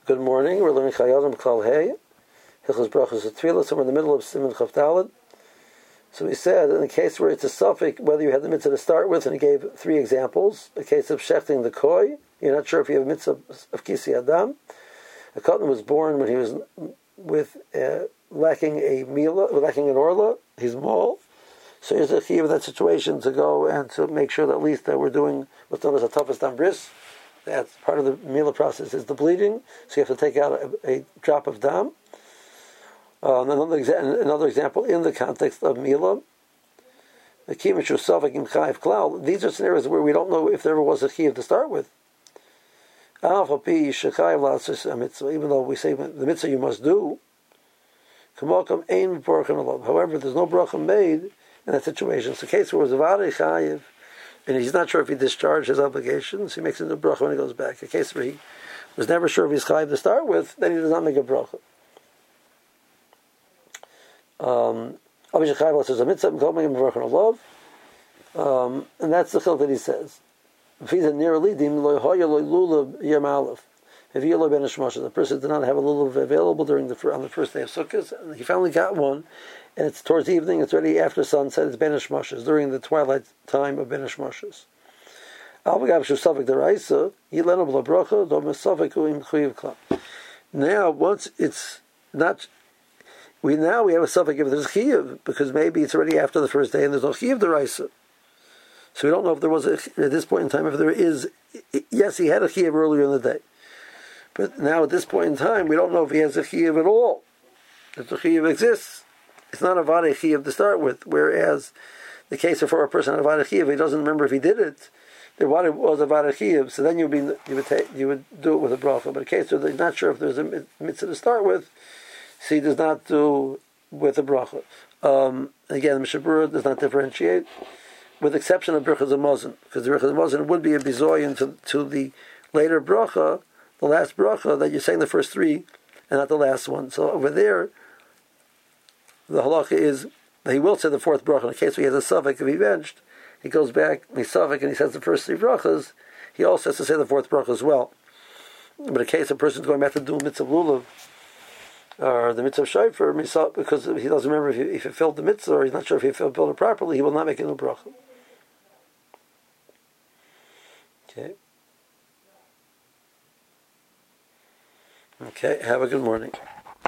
Good morning. We're learning Chayadim Klal Hey, Hilchos Brachos Tefillah. So we're in the middle of Siman Chaf Daled. So we said in the case where it's a suffix, whether you had the mitzvah to start with, and he gave three examples. The case of shechting the koi, you're not sure if you have a mitzvah of kisi adam. A katan was born when he was lacking an orla. He's mole. So here's a chiyuv in that situation to go and to make sure that at least that we're doing what's known as a toughest dam bris. That's part of the mila process is the bleeding. So you have to take out a drop of dam. Another example in the context of mila. These are scenarios where we don't know if there ever was a chiyuv to start with. Even though we say the mitzvah you must do, however, there's no bracha made in that situation. It's a case where it was a varei chayiv, and he's not sure if he discharged his obligations. He makes it a bracha when he goes back. A case where he was never sure if he's chayiv to start with, then he does not make a bracha. And that's the chiluk that he says. If he's a near lidim, the person did not have a lulav available on the first day of Sukkot, and he finally got one, and it's towards evening, it's already after sunset, it's ben hashmashas, during the twilight time of ben hashmashas. Now, once it's not, we have a suffix if there's chiyuv, because maybe it's already after the first day and there's no chiyuv deraisa. So we don't know if there was at this point in time, if there is, yes, he had a chiyuv earlier in the day. But now at this point in time, we don't know if he has a chiyuv at all. If the chiyuv exists. It's not a varei chiyuv to start with, whereas the case for a person had a varei chiyuv, he doesn't remember if he did it, then what it was a varei chiyuv, so then you would do it with a bracha. But a case where he's not sure if there's a mitzvah to start with, so he does not do with a bracha. Again, the Mishnah Berurah does not differentiate, with the exception of Birchas Hamazon, because the Birchas Hamazon would be a bizoyin to the later bracha, the last bracha, that you're saying the first three, and not the last one. So over there, the halacha is that he will say the fourth bracha. In the case where he has a suffix, if he benched, he goes back, he's suffix, and he says the first three brachas, he also has to say the fourth bracha as well. But in case a person's going back to do mitzvah lulav, or the mitzvah shofar, because he doesn't remember if he fulfilled the mitzvah, or he's not sure if he fulfilled it properly, he will not make a new bracha. Okay, have a good morning.